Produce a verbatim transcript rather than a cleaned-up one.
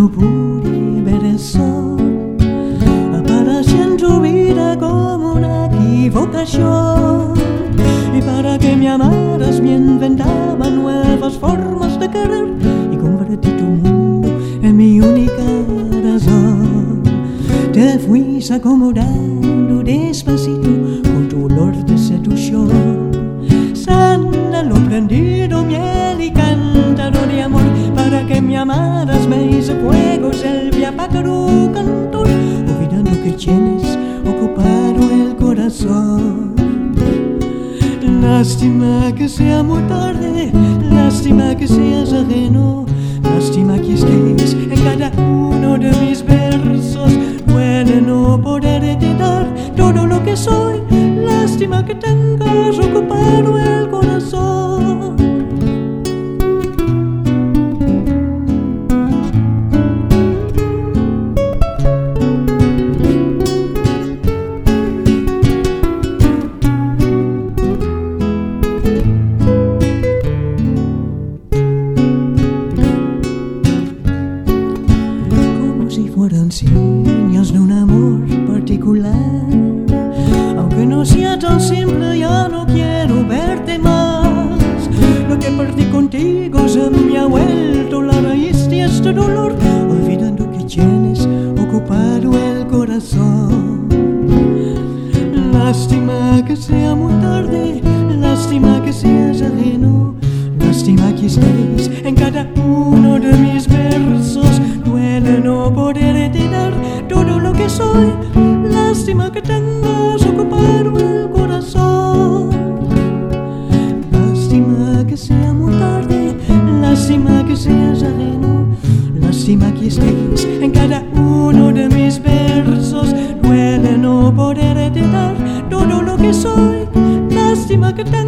no pude ver el sol, apareciendo tu vida como una equivocación. Y para que me amaras me inventaba nuevas formas de querer y convertí tu mundo en mi única razón. Te fuiste acomodando despacito con tu olor de seducción, sándalo prendido, miel y cántaro de amor. Para que me amaras me hice fuego, selvia, pájaro, cantor, olvidando que tienes ocupado el corazón. Lástima que sea muy tarde, lástima que seas ajeno, lástima que estés en cada uno de mis versos. Duele no poderte dar todo lo que soy, lástima que tengas ocupado el corazón. Fueran señas de un amor particular, aunque no sea tan simple, ya no quiero verte más. Lo que perdí contigo se me ha vuelto la raíz de este dolor, olvidando que tienes ocupado el corazón. Lástima que sea muy tarde, lástima que seas ajeno, lástima que estés en cada uno de mis versos. Duele no poderte dar todo lo que soy, lástima que tengas ocupado el corazón. Lástima que sea muy tarde, lástima que seas ajeno, lástima que estés en cada uno de mis versos. Duele no poderte dar todo lo que soy, lástima que tengas